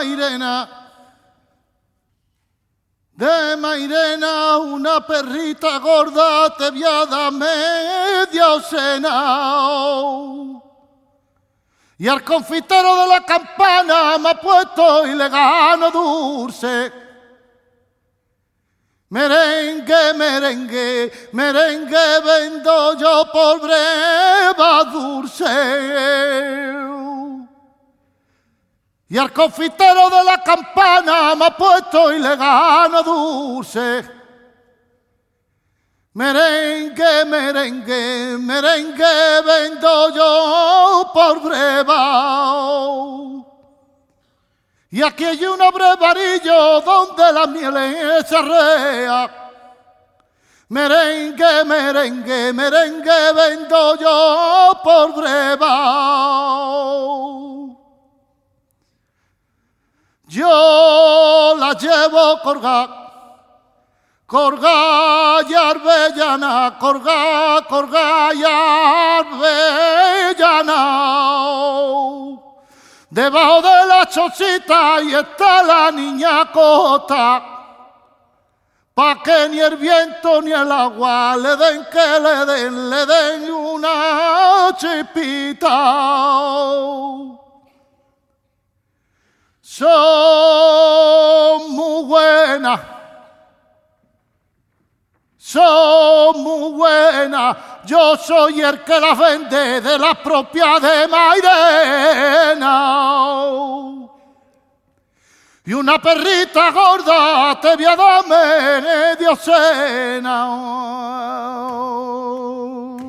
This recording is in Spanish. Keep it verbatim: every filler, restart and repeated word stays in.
Mairena, de Mairena una perrita gorda te voy a dar media docena. Y al confitero de la campana me ha puesto y le gano dulce. Merengue, merengue, merengue vendo yo por breva dulce. Y al confitero de la campana me ha puesto y le gano dulce. Merengue, merengue, merengue vendo yo por breva. Y aquí hay un brevarillo donde la miel se arrea. Merengue, merengue, merengue vendo yo por breva. Yo la llevo colgada. Colgá y arbellana, colgá, colgá y arbellana. Debajo de la chocita y está la niña acota, pa' que ni el viento ni el agua le den, que le den, le den una chipita. Son muy buenas. Son muy buenas, yo soy el que las vende de la propia de Mairena. Y una perrita gorda te voy a dar media docena.